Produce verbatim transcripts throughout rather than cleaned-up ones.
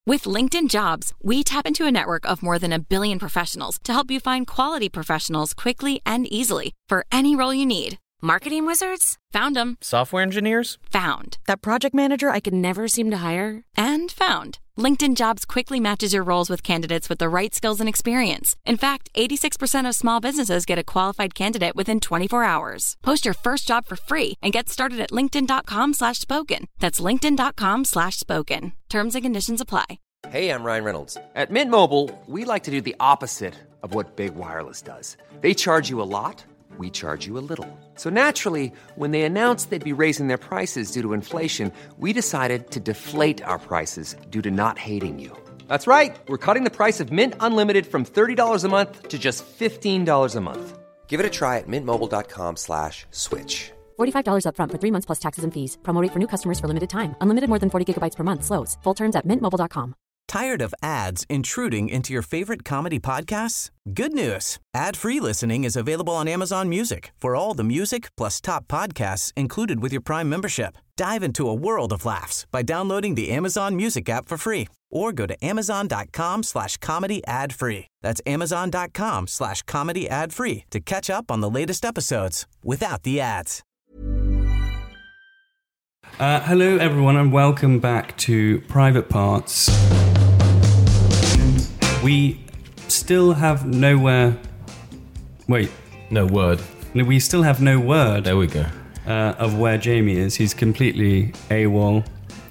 With LinkedIn Jobs, we tap into a network of more than a billion professionals to help you find quality professionals quickly and easily for any role you need. Marketing wizards? Found them. Software engineers? Found. That project manager I could never seem to hire? And found. LinkedIn Jobs quickly matches your roles with candidates with the right skills and experience. In fact, eighty-six percent of small businesses get a qualified candidate within twenty-four hours. Post your first job for free and get started at linkedin.com slash spoken. That's linkedin.com slash spoken. Terms and conditions apply. Hey, I'm Ryan Reynolds. At Mint Mobile, we like to do the opposite of what Big Wireless does. They charge you a lot, we charge you a little. So naturally, when they announced they'd be raising their prices due to inflation, we decided to deflate our prices due to not hating you. That's right. We're cutting the price of Mint Unlimited from thirty dollars a month to just fifteen dollars a month. Give it a try at mintmobile.com slash switch. forty-five dollars up front for three months plus taxes and fees. Promo rate for new customers for limited time. Unlimited more than forty gigabytes per month. Slows full terms at mint mobile dot com. Tired of ads intruding into your favorite comedy podcasts? Good news. Ad-free listening is available on Amazon Music for all the music plus top podcasts included with your Prime membership. Dive into a world of laughs by downloading the Amazon Music app for free or go to amazon.com slash comedy ad free. That's amazon.com slash comedy ad free to catch up on the latest episodes without the ads. Uh, hello, everyone, and welcome back to Private Parts. We still have nowhere... Wait. No word. No, we still have no word. There we go. Uh, of where Jamie is. He's completely AWOL,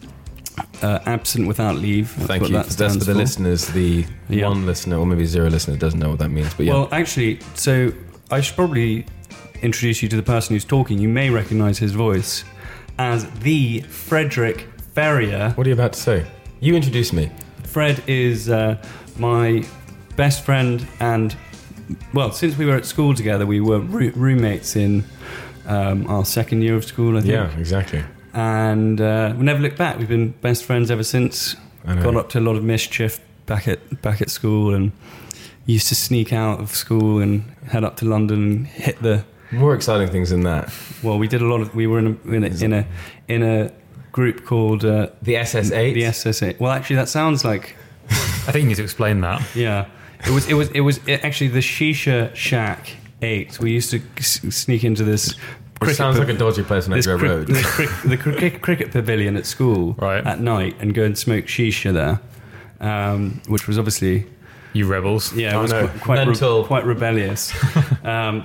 uh, absent without leave. Thank what you. That That's for the for. listeners. The yeah. one listener, or maybe zero listener, doesn't know what that means. But yeah. Well, actually, so I should probably introduce you to the person who's talking. You may recognise his voice as the Frederick Ferrier. What are you about to say? You introduced me. Fred is uh, my best friend, and well, since we were at school together, we were roo- roommates in um, our second year of school, I think. Yeah, exactly. And uh, we never looked back. We've been best friends ever since. Got up to a lot of mischief back at back at school, and used to sneak out of school and head up to London and hit the. More exciting things than that. Well, we did a lot of. We were in a in a in a, in a group called uh, the S S eight. The S S eight. Well, actually, that sounds like. I think you need to explain that. Yeah, it was it was it was it actually the Shisha Shack Eight. We used to s- sneak into this. It sounds like a dodgy place on Edgware cri- Road. The, cri- the cri- cricket pavilion at school right. at night, and go and smoke shisha there, um, which was obviously you rebels. Yeah, it oh, was no. quite quite, Mental. re- quite rebellious. um,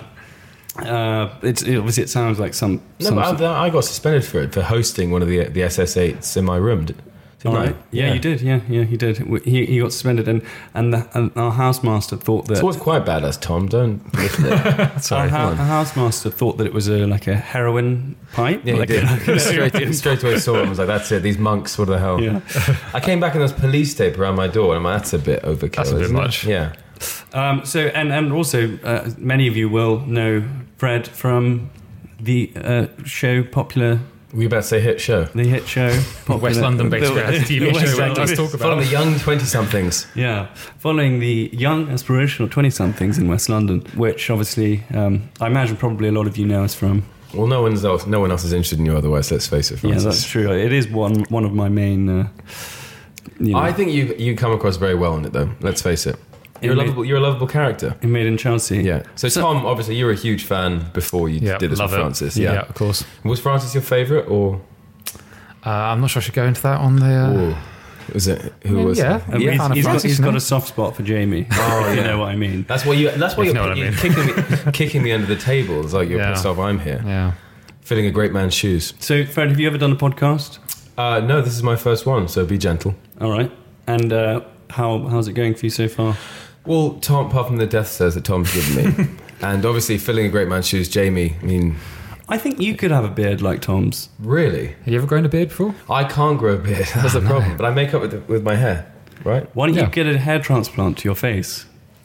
Uh, it's it, obviously it sounds like some. No, some but I, I got suspended for it for hosting one of the the S S eights in my room. Did, didn't All right. I? Yeah, yeah, you did. Yeah, yeah, he did. He he got suspended, and and, the, and our housemaster thought that. So what's quite badass, Tom? Don't lift it. Sorry, our, our housemaster thought that it was a like a heroin pipe. Yeah, like he did. A, straight, straight away saw it and was like, "That's it. These monks. What the hell?" Yeah. I came back and there was police tape around my door, and I'm like, "That's a bit overkill." That's a bit isn't much. It? Yeah. Um, so and and also uh, many of you will know Fred from the uh, show popular. Were you about to say hit show? The hit show, popular, West London-based reality T V show. London- Let's talk about Following the young twenty-somethings. Yeah, following the young aspirational twenty-somethings in West London, which obviously um, I imagine probably a lot of you know us from. Well, no one's else, no one else is interested in you otherwise. Let's face it, Francis. Yeah, that's true. It is one one of my main. Uh, you know, I think you you come across very well in it, though. Let's face it. You're a Made- lovable. You're a lovable character. in Made in Chelsea. Yeah. So, So- Tom, obviously, you were a huge fan before you Yeah, did this love with it. Francis. Yeah. Yeah. of course. Was Francis your favourite, or Uh, I'm not sure I should go into that on the. Uh, or was it who Yeah, was? yeah. it? And Yeah, he's, fan of he's got, Francis, he's no? got a soft spot for Jamie. Oh, if you yeah. know what I mean. That's why you. That's why If you you're, know what I you're mean. kicking me, kicking me under the table. It's like you're Yeah. pissed off. I'm here, yeah. filling a great man's shoes. So, Fred, have you ever done a podcast? Uh, no, this is my first one, so be gentle. All right. And uh, how how's it going for you so far? Well, Tom, apart from the death stares that Tom's given me, and obviously filling a great man's shoes, Jamie. I mean, I think you could have a beard like Tom's. really, Have you ever grown a beard before? I can't grow a beard. That's the problem. But I make up with the, with my hair, right? Why don't Yeah. you get a hair transplant to your face?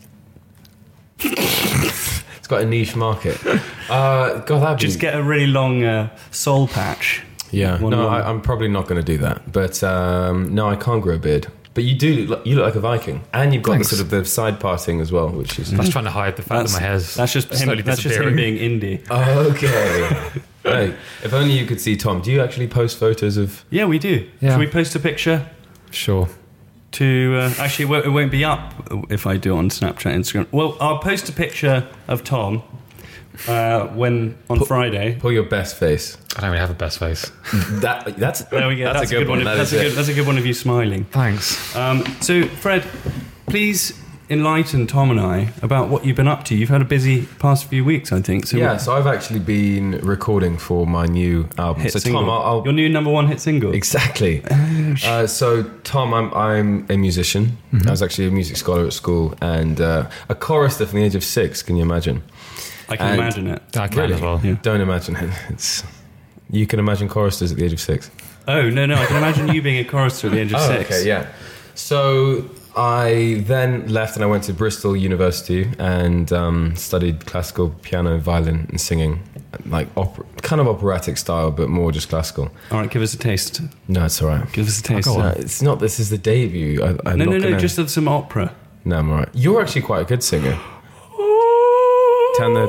It's got a niche market. Uh, God, that'd be... Just get a really long uh, soul patch. Yeah, One no, long- I, I'm probably not going to do that. But um, no, I can't grow a beard. But you do. Look, like- you look like a Viking, and you've got Thanks. the sort of the side parting as well, which is I was trying to hide the fact That's, that my hair's that's just him, slowly that's just him disappearing. being indie. okay. Hey, if only you could see Tom. Do you actually post photos of? Yeah, we do. Yeah. Should we post a picture? Sure. to uh, actually it won't, it won't be up if I do it on Snapchat, Instagram. Well, I'll post a picture of Tom uh, when on Put- Friday. Pull your best face. I don't really have a best face. That that's There we go. That's, a good one. That That's is a it. good. That's a good one of you smiling. Thanks. Um, so, Fred, please enlighten Tom and I about what you've been up to. You've had a busy past few weeks, I think. So Yeah, so I've actually been recording for my new album. hit so single. Tom, I'll, I'll Your new number one hit single. exactly. uh, so Tom, I'm I'm a musician. Mm-hmm. I was actually a music scholar at school and uh, a chorister from the age of six. Can you imagine? I can And- imagine it. I can as well. Yeah. Don't imagine it. It's you can imagine choristers at the age of six. Oh no, no! I can imagine you being a chorister at the age of Oh, six. okay, yeah. So I then left and I went to Bristol University and um, studied classical piano, violin, and singing, like opera, kind of operatic style, but more just classical. All right, give us a taste. No, it's all right. Give us a taste. go on. No, it's not. This is the debut. I, I'm no, not no, no! gonna- Just of some opera. No, I'm all right. You're actually quite a good singer. Turn the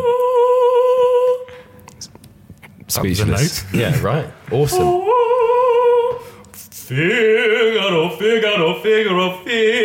speechless. note? Yeah, right. Awesome. Figaro, Figaro, Figaro,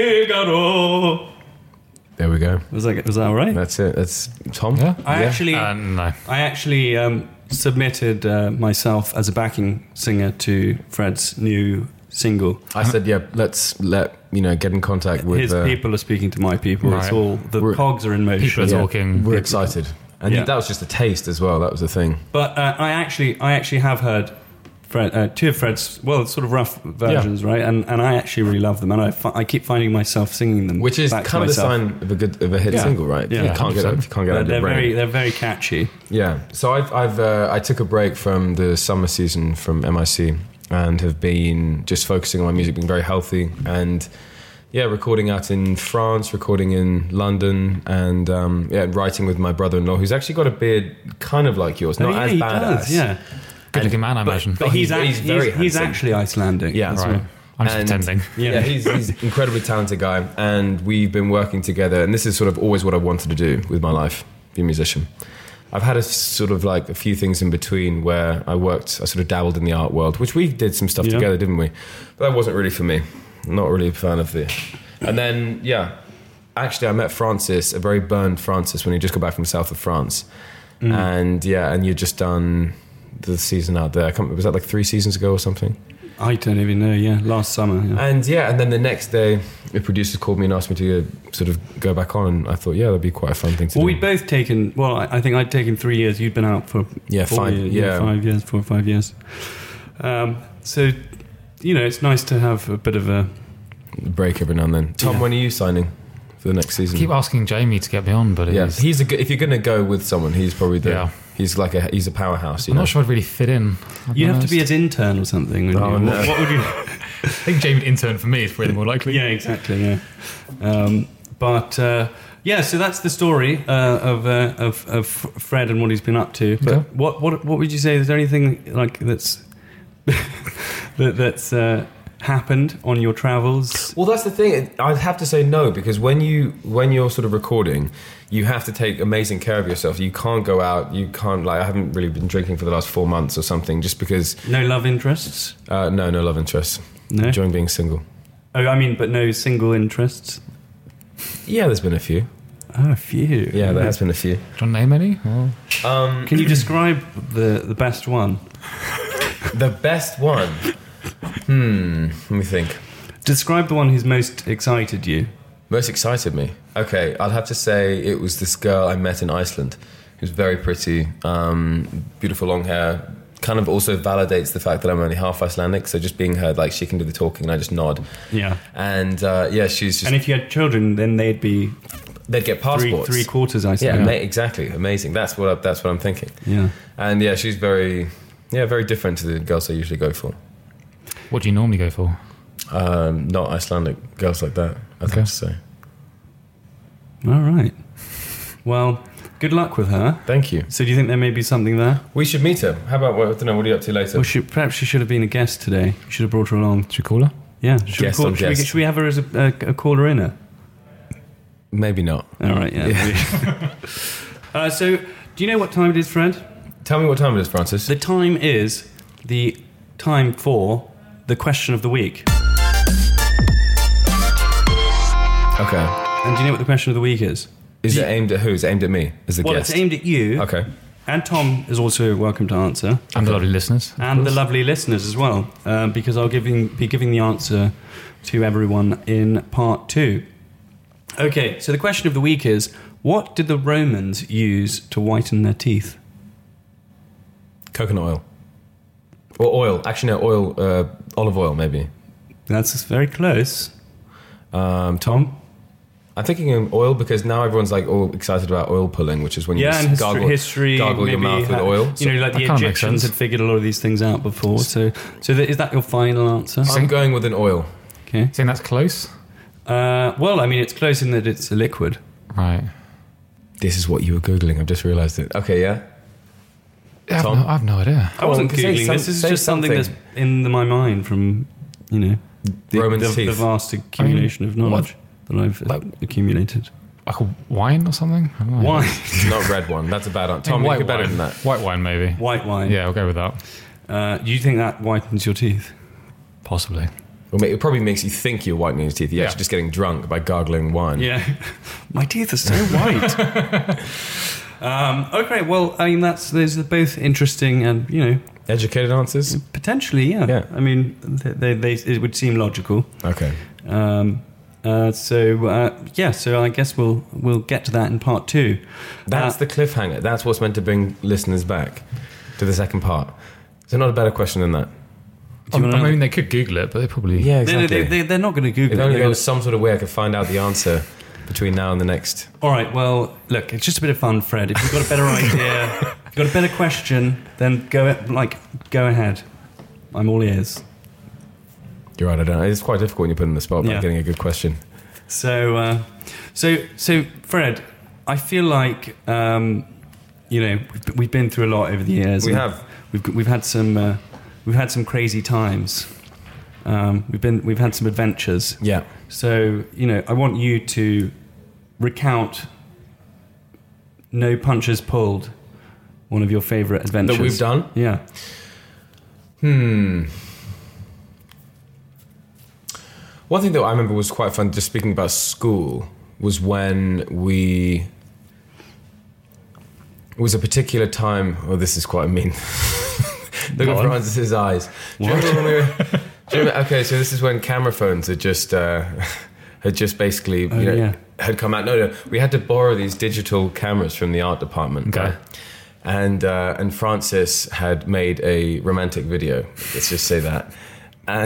Figaro. There we go. Was that was that all right? That's it. That's Tom. Yeah. I actually, Uh, no. I actually um, submitted uh, myself as a backing singer to Fred's new single. I said, yeah. Let's let you know. Get in contact with. His uh, people are speaking to my people. It's Right. all the We're- cogs are in motion. People are yeah, talking. We're excited, and Yeah. that was just a taste as well. That was the thing. But uh, I actually, I actually have heard Fred, uh, two of Fred's, well, sort of rough versions, right? And and I actually really love them, and I, fi- I keep finding myself singing them, Which is back to kind of the myself. sign of a good of a hit Yeah. single, right? Yeah. You can't get it. You can't get They're, it out of they're your brain. very, they're very catchy. Yeah. So I've I've uh, I took a break from the summer season from M I C and have been just focusing on my music, being very healthy, and yeah, recording out in France, recording in London, and um, yeah, writing with my brother-in-law, who's actually got a beard kind of like yours, not Oh, yeah, as he badass. does, yeah. Good looking man, I imagine. But he's, he's- act- he's he's, very he's handsome. actually Icelandic. Yeah. as right. well. I'm just And- pretending. Yeah. Yeah, he's he's an incredibly talented guy, and we've been working together. And this is sort of always what I wanted to do with my life, be a musician. I've had a sort of like a few things in between where I worked, I sort of dabbled in the art world, which we did some stuff Yeah. together, didn't we? But that wasn't really for me. I'm not really a fan of the. And then yeah, actually I met Francis, a very burned Francis, when he just got back from south of France, Mm. and yeah, and you'd just done the season out there. I can't, was that like three seasons ago or something? I don't even know, yeah. Last summer. Yeah. And yeah, and then the next day, the producers called me and asked me to uh, sort of go back on, and I thought, yeah, that'd be quite a fun thing to Well, do. we'd both taken, well, I, I think I'd taken three years. You'd been out for Yeah, four five- years, yeah. five years, four or five years. Um, so, you know, it's nice to have a bit of a... break every now and then. Tom, Yeah. when are you signing for the next season? I keep asking Jamie to get me on, but yeah, he's, he's a good, if you're going to go with someone, he's probably the. Yeah. He's like a he's a powerhouse. You I'm know? not sure I'd really fit in. I'll You have to honest. be his intern or something. wouldn't Oh, you? no. What, what would you... I think Jamie intern for me is probably the more likely. Yeah, exactly. Yeah, um, but uh, yeah. So that's the story uh, of, uh, of of Fred and what he's been up to. But Okay. what what what would you say? Is there anything like that's that, that's uh, happened on your travels? Well, that's the thing. I'd have to say no, because when you when you're sort of recording, you have to take amazing care of yourself. You can't go out. You can't like. I haven't really been drinking for the last four months or something, just because. No love interests. Uh, no, no love interests. No. Enjoying being single. Oh, I mean, but no single interests. Yeah, there's been a few. Oh, a few. Yeah, there has been a few. Do you want to name any? Or? Um, Can you describe the the best one? the best one. Hmm. Let me think. Describe the one who's most excited you. Most excited me. Okay, I'd have to say it was this girl I met in Iceland, who's very pretty, um, beautiful long hair. Kind of also validates the fact that I'm only half Icelandic. So just being her, like she can do the talking, and I just nod. Yeah. And uh, yeah, she's just. And if you had children, then they'd be they'd get three passports. three quarters Yeah, Icelandic. ama- exactly, amazing. That's what I, that's what I'm thinking. Yeah. And yeah, she's very, yeah, very different to the girls I usually go for. What do you normally go for? Um, not Icelandic girls like that, I'd Okay. have to say. All right. Well, good luck with her. Thank you. So, do you think there may be something there? We should meet her. How about, I don't know, what are you up to later? Well, she, perhaps she should have been a guest today. You should have brought her along. Should we call her? Yeah. Should, Guest we, call, on should, we, guest. should we have her as a, a, a caller in her? Maybe not. All right, yeah. uh, so, do you know what time it is, Fred? Tell me what time it is, Francis. The time is the time for the question of the week. Okay. And do you know what the question of the week is? Is it aimed at who? Is it aimed at me as the Well, guest? it's aimed at you. Okay. And Tom is also welcome to answer. And the lovely listeners. And the lovely listeners as well, um, because I'll giving, be giving the answer to everyone in part two. Okay, so the question of the week is, what did the Romans use to whiten their teeth? Coconut oil. Or oil. Actually, no, oil. Uh, olive oil, maybe. That's very close. Um, Tom? I'm thinking of oil because now everyone's like all excited about oil pulling, which is when you Yeah, just and history, gargle, history gargle your maybe mouth with ha- oil. You know, like That the kinda makes Egyptians sense. had figured a lot of these things out before. So, so th- is that your final answer? I'm going with an oil. Okay. Saying that's close? Uh, well, I mean, it's close in that it's a liquid. Right. This is what you were Googling. I've just realised it. Okay, yeah. Yeah, I've, Tom? no, I've no idea. I wasn't on, say googling some- this. This is say just something, something. that's in the, my mind from, you know, the, Roman's the, the teeth. vast accumulation of knowledge that I've Like- accumulated. Like a wine or something? I don't know. Wine, Not red one. That's a bad answer. I Tom, mean, you white could better wine. than that. White wine, maybe. white wine. Yeah, I'll go with that. Uh, do you think that whitens your teeth? Possibly. Well, it probably makes you think you're whitening your teeth. You're Yeah. actually just getting drunk by gargling wine. Yeah, my teeth are so white. um, okay, well, I mean, that's those are both interesting and you know Educated answers? potentially, yeah. Yeah. I mean, they, they, it would seem logical. Okay. Um, uh, so uh, yeah, so I guess we'll we'll get to that in part two. That's Uh, the cliffhanger. That's what's meant to bring listeners back to the second part. Is there not a better question than that? Do you I, wanna- I mean, they could Google it, but they probably... Yeah, They, they, they, they're not going to Google if it. only They're there gonna- was some sort of way I could find out the answer between now and the next. All right, well, look, it's just a bit of fun, Fred. If you've got a better idea, if you've got a better question, then go like go ahead. I'm all ears. You're right, I don't know. It's quite difficult when you're put in the spot by Yeah. getting a good question. So, uh, so, so, Fred, I feel like um, you know we've, we've been through a lot over the years. We and have. We've we've had some uh, we've had some crazy times. Um, we've been we've had some adventures. Yeah. So, you know, I want you to recount No Punches Pulled, one of your favourite adventures. That we've done? Yeah. Hmm. One thing that I remember was quite fun, just speaking about school, was when we... It was a particular time... Oh, this is quite mean. Look at Francis's eyes. Do you remember when we were... Do you remember, okay, so this is when camera phones had just... Uh, had just basically... You Oh, know, yeah. had come out. No, no. We had to borrow these digital cameras from the art department. Okay. Right? And uh, and Francis had made a romantic video. Let's just say that. And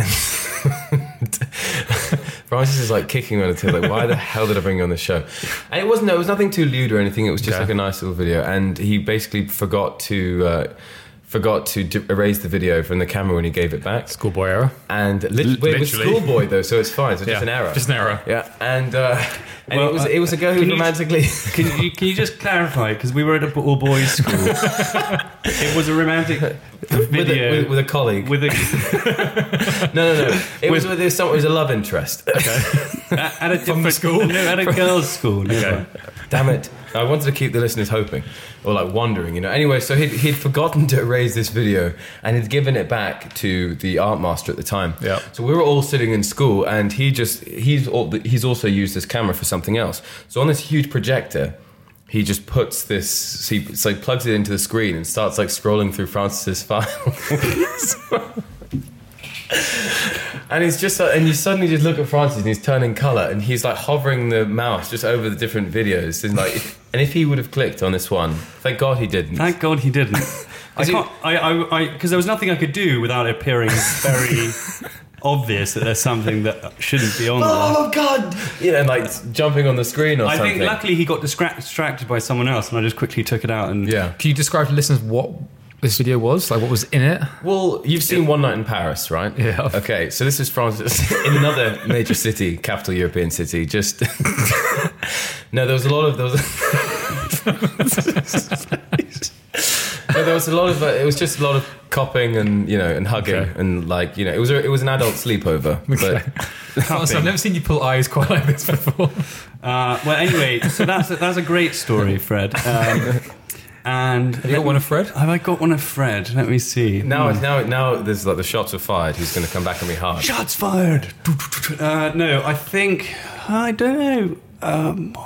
Francis is like kicking me on the tail, like, why the hell did I bring you on the show? And it wasn't. It was nothing too lewd or anything. It was just Okay. like a nice little video. And he basically forgot to uh, forgot to d- erase the video from the camera when he gave it back. Schoolboy error. And lit- wait, it was Literally. schoolboy though, so it's fine. So just Yeah, an error. just an error. Yeah. And uh, and Well, it was uh, it was a girl who can you- romantically. Can you, can you just clarify? Because we were at a all boys school. It was a romantic with, video a, with, with a colleague. with a no, no, no. It was with some, it was a love interest. at, at a From the different school? No, at a girls' school. no. Okay. Damn it. I wanted to keep the listeners hoping or like wondering, you know. Anyway, so he'd, he'd forgotten to erase this video and he'd given it back to the art master at the time. Yeah. So we were all sitting in school and he just, he's, all, he's also used this camera for something else. So on this huge projector, he just puts this, he it's like plugs it into the screen and starts like scrolling through Francis's files. And he's just, and you suddenly just look at Francis and he's turning colour and he's like hovering the mouse just over the different videos and like, and if he would have clicked on this one, thank God he didn't. Thank God he didn't. I Is he- can't. I. I. I. Because there was nothing I could do without it appearing very obvious that there's something that shouldn't be on there. Oh God! You know, like jumping on the screen or I something. think luckily he got distra- distracted by someone else, and I just quickly took it out and Yeah. Can you describe to listeners what this video was? Like, what was in it? Well, you've seen One Night in Paris, right? Yeah. Okay, so this is Francis in another major city, capital European city. Just no, there was a lot of there was. No, there was a lot of. Uh, it was just a lot of copping and you know and hugging Okay. and like you know it was a, it was an adult sleepover. But Honestly, I've never seen you pull eyes quite like this before. Uh, well, anyway, so that's a, that's a great story, Fred. Um, And Have you got one of Fred? Have I got one of Fred? Let me see. Now, Hmm. now, now, there's like the shots are fired. Who's going to come back and be hard? Shots fired. Uh, no, I think I don't know. Um,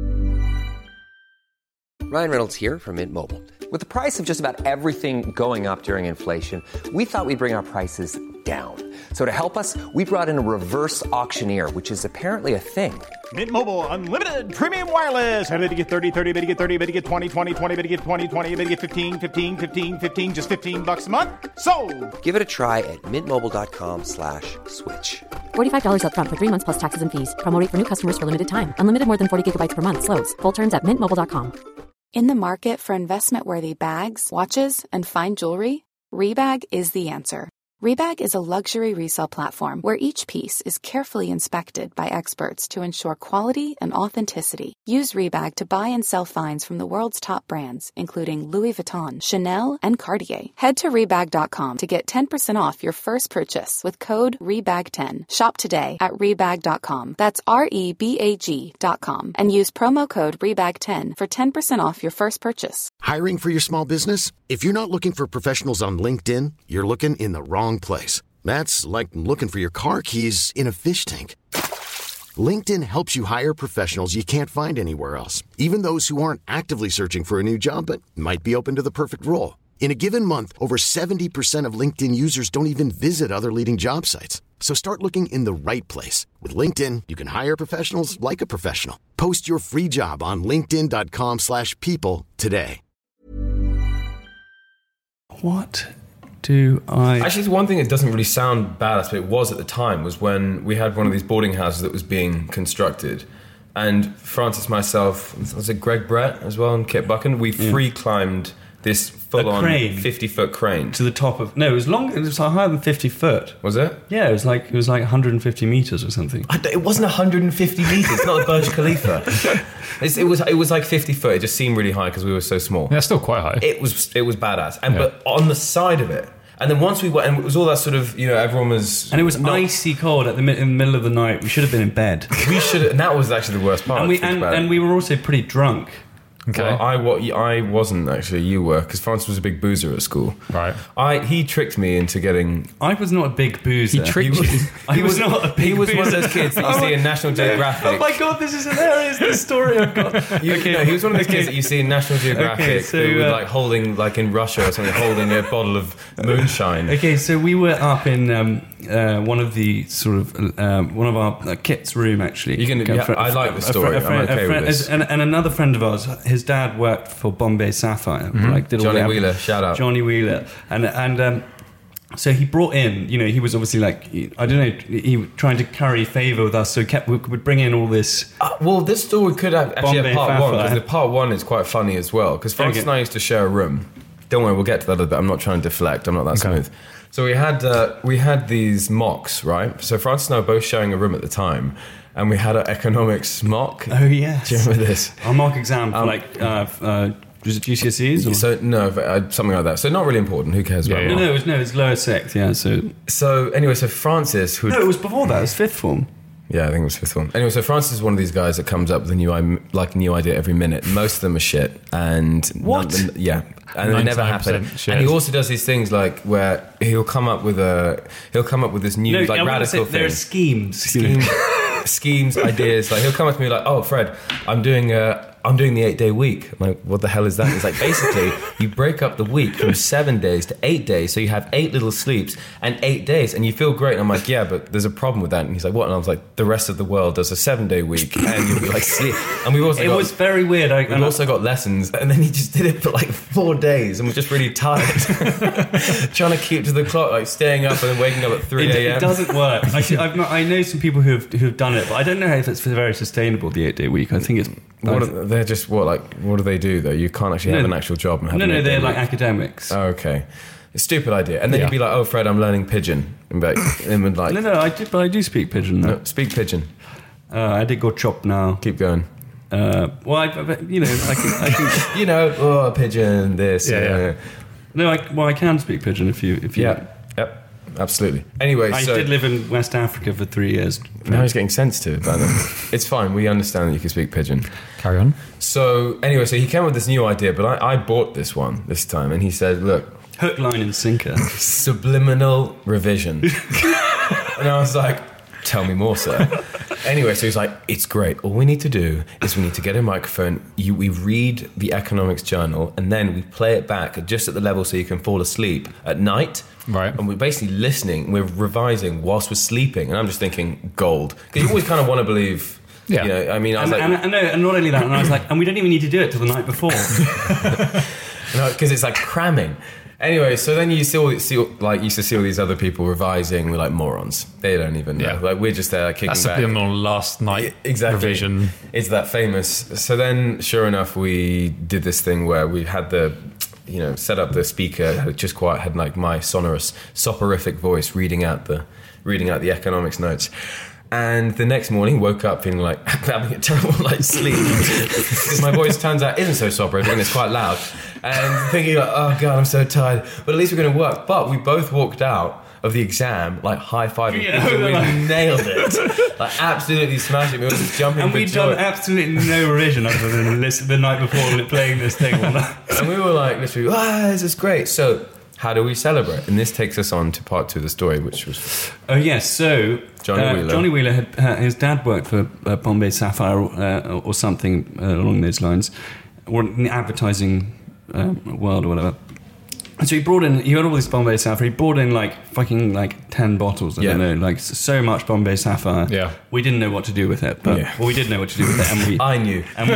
Ryan Reynolds here from Mint Mobile. With the price of just about everything going up during inflation, we thought we'd bring our prices down. So to help us, we brought in a reverse auctioneer, which is apparently a thing. Mint Mobile Unlimited Premium Wireless. How to get thirty, thirty, how to get thirty, how to get twenty, twenty, twenty, how to get twenty, twenty, how to get fifteen, fifteen, fifteen, fifteen, just fifteen bucks a month? Sold! Give it a try at mintmobile.com slash switch. forty-five dollars up front for three months plus taxes and fees. Promo rate for new customers for limited time. Unlimited more than forty gigabytes per month. Slows full terms at mint mobile dot com. In the market for investment-worthy bags, watches, and fine jewelry, Rebag is the answer. Rebag is a luxury resale platform where each piece is carefully inspected by experts to ensure quality and authenticity. Use Rebag to buy and sell finds from the world's top brands, including Louis Vuitton, Chanel, and Cartier. Head to Rebag dot com to get ten percent off your first purchase with code Rebag ten. Shop today at Rebag dot com. That's R E B A G dot com. And use promo code Rebag ten for ten percent off your first purchase. Hiring for your small business? If you're not looking for professionals on LinkedIn, you're looking in the wrong place. That's like looking for your car keys in a fish tank. LinkedIn helps you hire professionals you can't find anywhere else, even those who aren't actively searching for a new job but might be open to the perfect role. In a given month, over seventy percent of LinkedIn users don't even visit other leading job sites. So start looking in the right place. With LinkedIn, you can hire professionals like a professional. Post your free job on linkedin dot com slash people today. what do I... Actually, one thing that doesn't really sound badass, but it was at the time, was when we had one of these boarding houses that was being constructed. And Francis, myself, was it Greg Brett as well, and Kit Buchan? We Yeah. free climbed this full-on crane. fifty-foot crane. to the top of... No, it was long. It was like higher than fifty foot. Was it? Yeah, it was like it was like one hundred fifty meters or something. I don't- it wasn't one hundred fifty meters. It's not the Burj Khalifa. It's, it was. It was like fifty foot. It just seemed really high because we were so small. Yeah, still quite high. It was. It was badass. And Yeah. but on the side of it, and then once we went, and it was all that sort of, you know, everyone was, And it was not, icy cold at the mi- in the middle of the night. We should have been in bed. We should. And that was actually the worst part. and we think and, about it. and we were also pretty drunk. Okay. Well, I, wa- I wasn't actually. You were, because Francis was a big boozer at school. Right. I he tricked me into getting. I was not a big boozer. He tricked He was, you. I he was was not a big He was one of boozer. those kids that you Oh see my- in National Geographic. Oh my god, this is hilarious! This story I've got. You, Okay, no, he was one of those okay. kids that you see in National Geographic Okay, so, who were uh, like holding, like in Russia or something, holding a bottle of moonshine. Okay, so we were up in um, uh, one of the sort of um, one of our uh, Kit's room actually. You can- Okay, yeah, a fri- I like a the fri- story. a fri- I'm a okay with friend- this. And, and another friend of ours, his dad worked for Bombay Sapphire. Like did all Johnny the- Wheeler, shout out. Johnny Wheeler, and and. Um, so he brought in, you know, he was obviously like, I don't know, he was trying to curry favour with us, so he kept, we would bring in all this. Uh, well, this story could have actually Bombay have part one, Sapphire. because the part one is quite funny as well. Because Francis Okay. and I used to share a room. Don't worry, we'll get to that a bit. I'm not trying to deflect. I'm not that Okay. smooth. So we had uh, we had these mocks, right? So Francis and I were both sharing a room at the time, and we had an economics mock. Oh, yes. Do you remember this? Our mock exam for Um, like, uh, uh, was it G C S Es? Or? So no, uh, something like that. So not really important. Who cares about Yeah, no, mock? no, it was, no, it was lower sect, yeah, so... So anyway, so Francis, who No, it was before that, it was fifth form. yeah, I think it was fifth one. Anyway, so Francis is one of these guys that comes up with a new i- like new idea every minute. Most of them are shit, and none What? of them- yeah, and they never happen. ninety-nine percent shit. And he also does these things like where he'll come up with a he'll come up with this new No, like I wouldn't say radical there are thing. schemes. Schemes, schemes, ideas. Like he'll come up to me like, "Oh, Fred, I'm doing a." I'm doing the eight day week. I'm like, what the hell is that? It's like, basically, you break up the week from seven days to eight days. So you have eight little sleeps and eight days and you feel great. And I'm like, yeah, but there's a problem with that. And he's like, what? And I was like, the rest of the world does a seven day week and you'll be like, sleep. And we've also It got, was very weird. I, we've and I- also got lessons. And then he just did it for like four days and we're just really tired. Trying to keep to the clock, like staying up and then waking up at three It, a.m. it doesn't work. Actually, I've not, I know some people who have who have done it, but I don't know if it's very sustainable. The eight day week. I think it's. What are, they're just, what, like, what do they do though? You can't actually have No, an actual job and have no, an no, eight-day they're like week. academics. Oh, okay. A stupid idea. And then Yeah. you'd be like, oh, Fred, I'm learning pigeon. And be like, and would like no, no, I do, but I do speak pigeon. no, Though. speak pigeon. Uh, I did go chop now. Keep going. Uh, well, I, I- you know, I can, I can. You know, oh, pigeon, this. Yeah, uh, yeah. No, I, well, I can speak pigeon if you if you. Yeah. Yep. absolutely. Anyway, I so did live in West Africa for three years. now he's getting sensitive about it. It's fine. We understand that you can speak pidgin. Carry on. So anyway, so he came up with this new idea, but I, I bought this one this time, and he said, "Look, Hook, line, and sinker. subliminal revision." And I was like, "Tell me more, sir." Anyway, so he's like, "It's great. All we need to do is we need to get a microphone. You, we read the economics journal, and then we play it back just at the level so you can fall asleep at night." Right. And we're basically listening, we're revising whilst we're sleeping. And I'm just thinking, gold. Because you always kind of want to believe... Yeah. You know, I mean, I was And, like... and, and, no, and not only that, and I was like, and we don't even need to do it till the night before. Because it's like cramming. Anyway, so then you see, all, see all, like, used to see all these other people revising. We're like morons. They don't even know. Yeah. Like, we're just there like, kicking That's back. a subliminal last night Exactly. revision. It's that famous. So then, sure enough, we did this thing where we had the... you know, set up the speaker, just quite had like my sonorous, soporific voice reading out the reading out the economics notes. And the next morning, woke up feeling like having a terrible night's sleep because my voice turns out isn't so soporific and it's quite loud. And thinking like, oh god, I'm so tired. But at least we're going to work. But we both walked out of the exam like high-fiving. Yeah, we like- nailed it, like absolutely smashed it. We were just jumping And for we'd joy. done absolutely no revision other than listen the night before playing this thing all night. And we were like, literally, ah, this is great. So, how do we celebrate? And this takes us on to part two of the story, which was... Oh yes, so Johnny uh, Wheeler. Johnny Wheeler had uh, his dad worked for uh, Bombay Sapphire uh, or something uh, along those lines, or in the advertising uh, world or whatever. And so he brought in, he had all this Bombay Sapphire. He brought in like fucking like ten bottles. I Yeah. don't know, like so much Bombay Sapphire. Yeah. We didn't know what to do with it, but Yeah. well, we did know what to do with it, and we I knew. and we.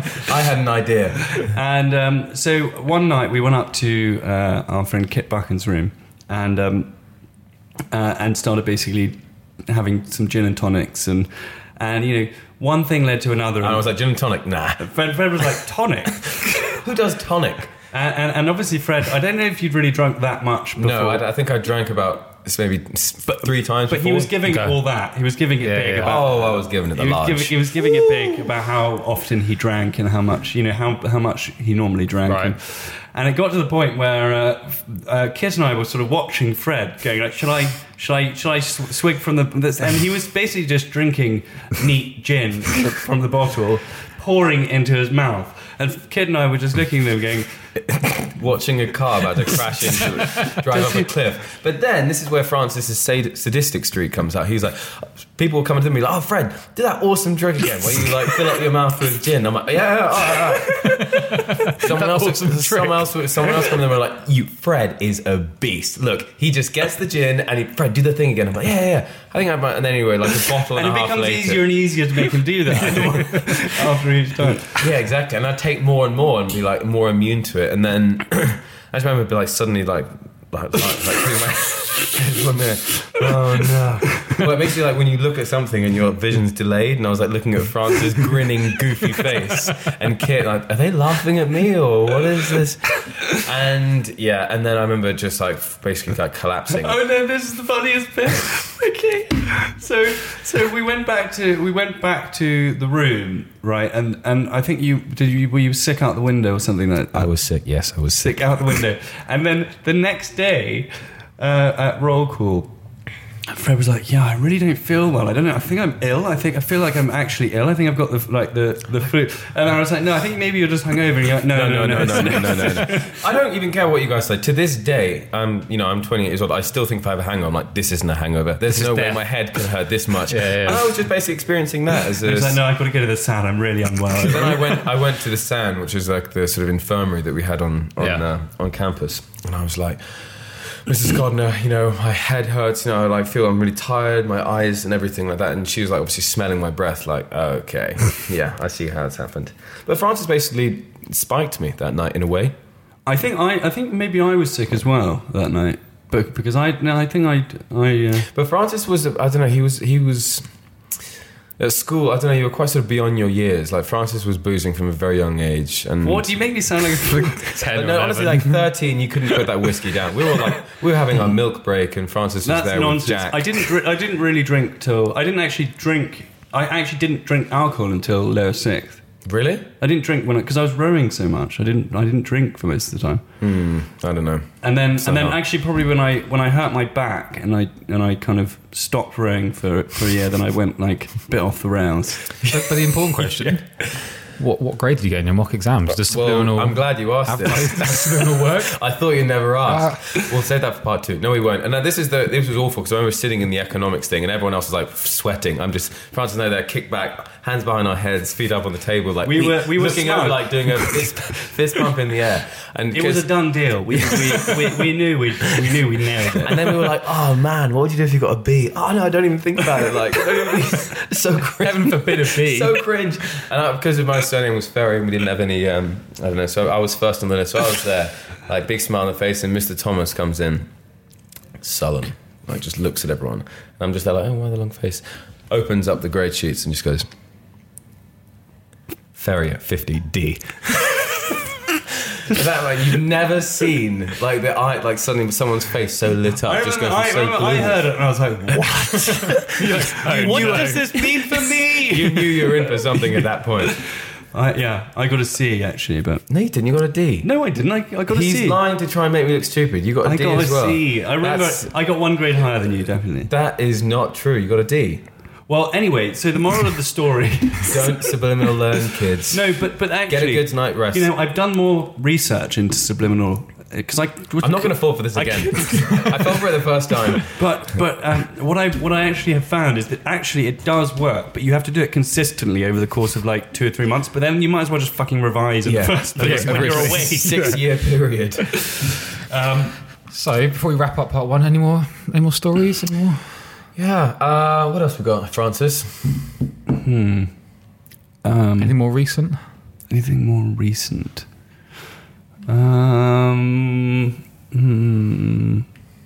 I had an idea. And um, so one night we went up to uh, our friend Kit Buchan's room and um, uh, and started basically having some gin and tonics and and you know one thing led to another. And I was like, gin and tonic? Nah. Fred, Fred was like tonic, Who does tonic? and, and and obviously Fred, I don't know if you'd really drunk that much before. No, I, I think I drank about this maybe s- three times but before. he was giving it Okay. all that. He was giving it Yeah, big yeah. about. Oh, I was giving it the He was, large. giving, he was giving it big about how often he drank and how much, you know, how how much he normally drank. Right. And, and it got to the point where uh, uh, Kit and I were sort of watching Fred, going like, "Shall I, shall I, shall I sw- swig from the?" This? And he was basically just drinking neat gin from the bottle, pouring into his mouth. And Kit and I were just looking at them, going, Watching a car about to crash into it, drive off a cliff. But then, this is where Francis's sad- sadistic streak comes out. He's like, people will come to me like, oh, Fred, do that awesome drink again where you like fill up your mouth with gin. I'm like, yeah, yeah, all right, all right. Someone else, awesome someone else, someone else come to them and were like, you, Fred is a beast. Look, he just gets the gin and he, Fred, do the thing again. I'm like, yeah, yeah, yeah. I think I might, and then anyway, like a bottle and, and a it half becomes later. easier and easier to make him do that after each time. Yeah, exactly. And I'd take more and more and be like more immune to it. And then I just remember be like suddenly like like like, like putting my one minute. Oh no. Well, it makes you like when you look at something and your vision's delayed, and I was like looking at Francis' grinning, goofy face and Kit like, are they laughing at me or what is this? And yeah, and then I remember just like basically like collapsing. Oh no, this is the funniest bit. Okay. So so we went back to we went back to the room, right? And and I think you did you were you sick out the window or something like that? I was sick, yes, I was sick. Sick out the window. And then the next day uh, at roll call, Fred was like, "Yeah, I really don't feel well. I don't know. I think I'm ill. I think I feel like I'm actually ill. I think I've got the like the, the flu." And I was like, "No, I think maybe you're just hungover." And you're like, no, No, no, no, no, no, no, no, no, no. I don't even care what you guys say. To this day, I'm, you know, I'm twenty-eight years old. I still think if I have a hangover, I'm like, this isn't a hangover. There's no way death. my head can hurt this much. Yeah, yeah. And I was just basically experiencing that as He a. was like, "No, I've got to go to the S A N. I'm really unwell." Then I went. I went to the S A N, which is like the sort of infirmary that we had on on Yeah. uh, on campus, and I was like, Missus Gardner, you know, my head hurts, you know, I like feel I'm really tired, my eyes and everything like that. And she was like obviously smelling my breath like, oh, okay, yeah, I see how it's happened. But Francis basically spiked me that night in a way. I think I, I think maybe I was sick as well that night, but because I, no, I think I, I. Uh, But Francis was, I don't know, he was, he was at school. I don't know, you were quite sort of beyond your years. Like Francis was boozing from a very young age. And what do you make me sound like? A ten But or no, honestly, eleven. like thirteen, you couldn't put that whiskey down. We were like, we were having our milk break, and Francis was That's there nonsense. with Jack. I didn't. dr- I didn't really drink till. I didn't actually drink. I actually didn't drink alcohol until lower sixth. Really? I didn't drink when because I, I was rowing so much. I didn't. I didn't drink for most of the time. Hmm. I don't know. And then, So and then not. actually, probably when I when I hurt my back and I and I kind of stopped rowing for for a year, then I went like a bit off the rails. But, but the important question: what what grade did you get in your mock exams? Does subliminal? Well, I'm glad you asked this. Subliminal work. I thought you'd never ask. We'll save that for part two. No, we won't. And now this is the this was awful because I remember sitting in the economics thing and everyone else was like sweating. I'm just Francis and I there, kick back, hands behind our heads, feet up on the table, like We were- we were looking smug. over, like doing a fist, fist pump in the air. And It was a done deal. We we, we, we knew we we knew we nailed it. And then we were like, oh man, what would you do if you got a B? Oh no, I don't even think about it. Like, I don't even, so cringe. Heaven forbid a B. So cringe. And I, because of my surname was Ferry, we didn't have any, um, I don't know, so I was first on the list. So I was there, like big smile on the face, and Mister Thomas comes in, sullen, like just looks at everyone. And I'm just there like, oh, why the long face? Opens up the grade sheets and just goes, Ferry at fifty D. That like you've never seen like the eye like suddenly someone's face so lit up I just remember, goes I, so remember I gloomy. heard it and I was like, what? You're like, Oh, what no. does this mean for me? You knew you were in for something at that point. I, yeah, I got a C actually, but No, you didn't. You got a D. no, I didn't. I, I got a He's C. lying to try and make me look stupid. You got a I D got as a well. C. I remember That's- I got one grade higher than you, definitely. that is not true. You got a D. Well, anyway, so the moral of the story. Don't subliminal learn, kids. No, but but actually, Get a good night rest. You know, I've done more research into subliminal because I. I'm not going to fall for this I- again. I fell for it the first time. But but um, what I what I actually have found is that actually it does work, but you have to do it consistently over the course of like two or three months. But then you might as well just fucking revise in the first place when Over you're a away. six-year period. Um, So before we wrap up part one, any more any more stories? Any more? Yeah. Uh, what else we got, Francis? hmm. Um, Any more recent? anything more recent? Um. Hmm.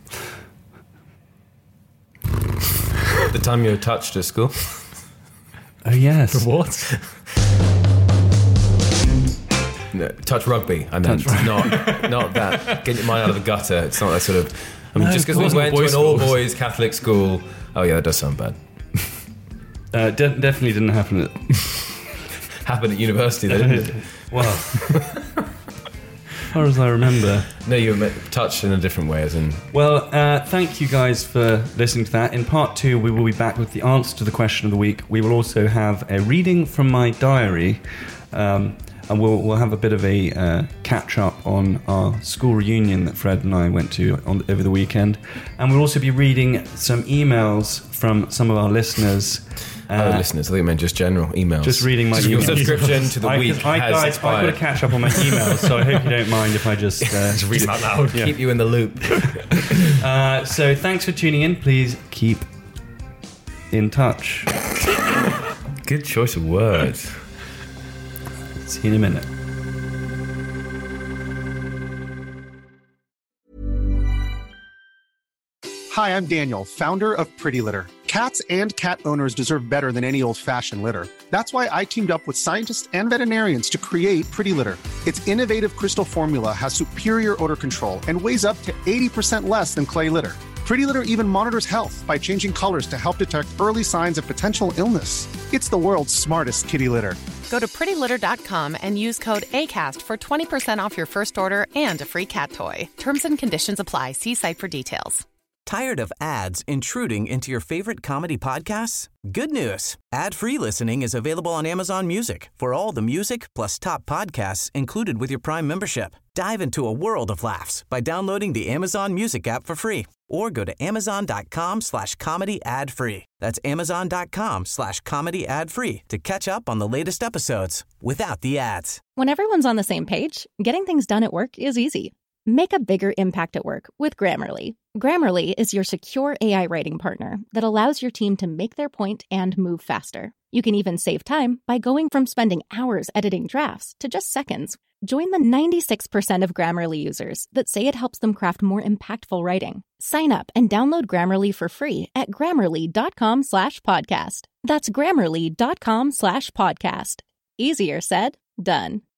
The time you were touched at school. The Oh yes. what? No, touch rugby. I meant Touch rugby. not not that. Get your mind out of the gutter. It's not that sort of. I mean, No, just of because we course. went to Boys' an all schools. boys Catholic school. Oh yeah, that does sound bad. Uh, de- definitely didn't happen at. Happened at university, though, didn't it? Well, as far as I remember. No, you were touched in a different way, as in. Well, uh, thank you guys for listening to that. In part two, we will be back with the answer to the question of the week. We will also have a reading from my diary, um, and we'll, we'll have a bit of a uh, catch up on our school reunion that Fred and I went to on, over the weekend. And we'll also be reading some emails from some of our listeners. Oh, listeners, I think you meant just general emails. Just reading my Your emails. subscription to the I, week I, has guys, I've expired. got to catch up on my emails, so I hope you don't mind if I just, uh, Just read them out loud. Yeah. Keep you in the loop. Uh, so thanks for tuning in. Please keep in touch. Good choice of words. See you in a minute. Hi, I'm Daniel, founder of Pretty Litter. Cats and cat owners deserve better than any old-fashioned litter. That's why I teamed up with scientists and veterinarians to create Pretty Litter. Its innovative crystal formula has superior odor control and weighs up to eighty percent less than clay litter. Pretty Litter even monitors health by changing colors to help detect early signs of potential illness. It's the world's smartest kitty litter. Go to pretty litter dot com and use code ACAST for twenty percent off your first order and a free cat toy. Terms and conditions apply. See site for details. Tired of ads intruding into your favorite comedy podcasts? Good news. Ad-free listening is available on Amazon Music for all the music plus top podcasts included with your Prime membership. Dive into a world of laughs by downloading the Amazon Music app for free or go to amazon.com slash comedy ad free. That's amazon.com slash comedy ad free to catch up on the latest episodes without the ads. When everyone's on the same page, getting things done at work is easy. Make a bigger impact at work with Grammarly. Grammarly is your secure A I writing partner that allows your team to make their point and move faster. You can even save time by going from spending hours editing drafts to just seconds. Join the ninety-six percent of Grammarly users that say it helps them craft more impactful writing. Sign up and download Grammarly for free at grammarly.com slash podcast. That's grammarly.com slash podcast. Easier said, done.